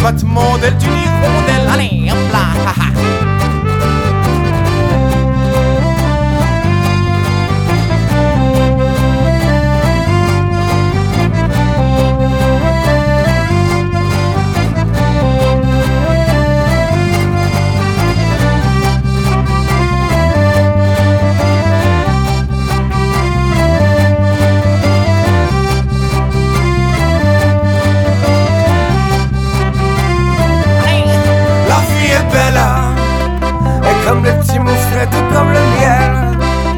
battement d'ailes d'une hirondelle. Allez, hop là, haha. Et comme les petits mouflets, tout comme le miel.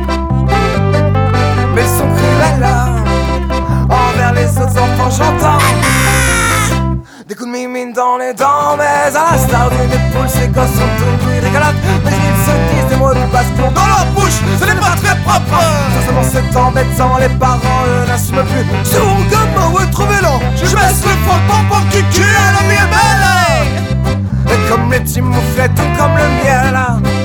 Mais ils sont cruels envers les autres enfants, j'entends des coups de mimine dans les dents. Mais à l'instar d'une épaule, ces gosses sont tous rigolotes. Mais ils se disent des mots de baston dans leur bouche, ce n'est pas très propre. Forcément c'est embêtant, les parents n'assument plus. C'est mon gamin, ouais, trop vélant. Je baisse le front, pom qui cul, la vie est belle. Et comme les petits mouflets, tout comme le miel.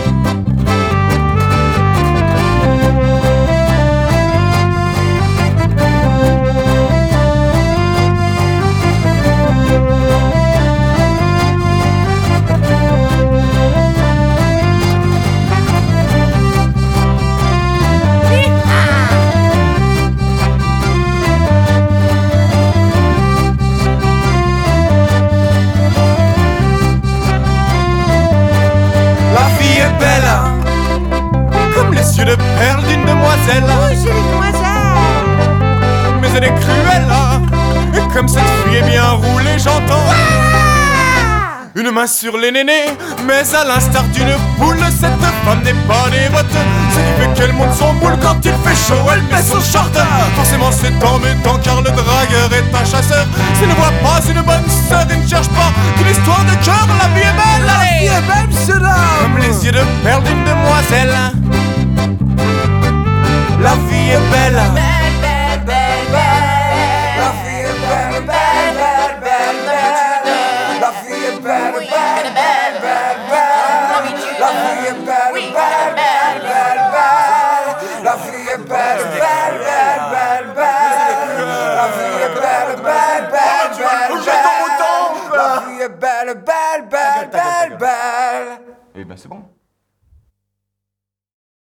Comme les yeux de perles d'une demoiselle. Oui, c'est une demoiselle. Mais elle est cruelle. Et comme cette fille est bien roulée, j'entends une main sur les nénés. Mais à l'instar d'une poule, cette femme n'est pas dévote. Ce qui fait qu'elle monte son boule quand il fait chaud, elle met son short. Forcément c'est embêtant car le dragueur est un chasseur. S'il ne voit pas une bonne sœur, il ne cherche pas qu'une histoire de cœur. La vie est belle, la vie est belle, monsieur là. Comme les yeux de perles d'une demoiselle. La vie est belle. Belle, belle, belle, belle. La vie est belle, belle, belle, belle, belle. La vie est belle, belle, belle, belle, belle. La vie est belle, belle, belle, belle, belle. La vie est belle, belle, belle, belle, belle. La vie est belle, belle, belle, belle, belle. La vie est belle, belle, belle, belle, belle. Eh ben c'est bon.